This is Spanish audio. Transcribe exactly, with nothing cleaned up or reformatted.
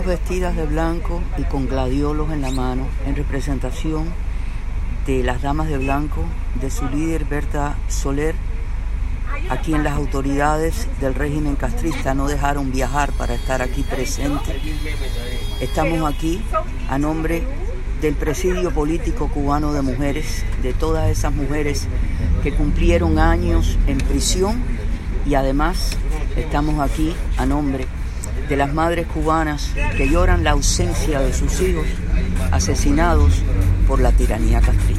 Vestidas de blanco y con gladiolos en la mano, en representación de las damas de blanco, de su líder Berta Soler, a quien las autoridades del régimen castrista no dejaron viajar para estar aquí presente. Estamos aquí a nombre del Presidio Político Cubano de Mujeres, de todas esas mujeres que cumplieron años en prisión, y además estamos aquí a nombre de las madres cubanas que lloran la ausencia de sus hijos asesinados por la tiranía castrista.